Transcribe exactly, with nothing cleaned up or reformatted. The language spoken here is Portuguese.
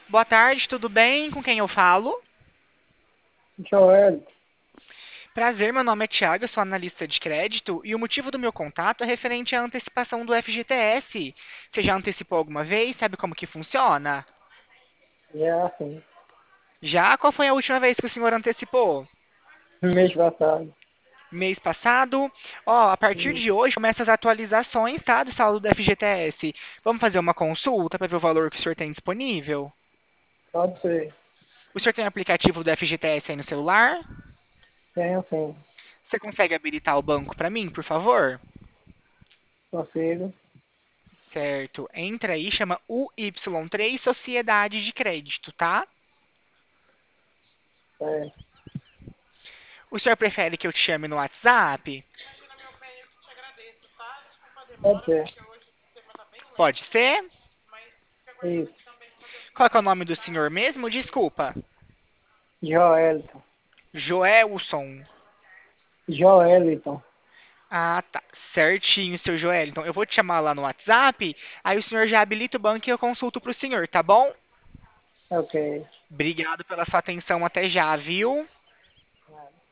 Boa tarde, tudo bem? Com quem eu falo? Joel, Prazer, meu nome é Thiago, eu sou analista de crédito e o motivo do meu contato é referente à antecipação do F G T S. Você já antecipou alguma vez? Sabe como que funciona? já assim, Já? Qual foi a última vez que o senhor antecipou? mês passado. Mês passado? Ó, a partir Hum, de hoje começa as atualizações, tá, do saldo do F G T S. Vamos fazer uma consulta para ver o valor que o senhor tem disponível? Pode ser. O senhor tem o aplicativo do F G T S aí no celular? Tenho sim. Você consegue habilitar o banco para mim, por favor? Consigo. Certo. Entra aí, chama U Y três Sociedade de Crédito, tá? É, O senhor prefere que eu te chame no WhatsApp? pode ser. Pode ser? Isso. Qual que é o nome do senhor mesmo? Desculpa. Joelton. Joelson. Joeliton. Ah, tá. Certinho, seu Joel. Então eu vou te chamar lá no WhatsApp, aí o senhor já habilita o banco e eu consulto pro senhor, tá bom? Ok. Obrigado pela sua atenção até já, viu?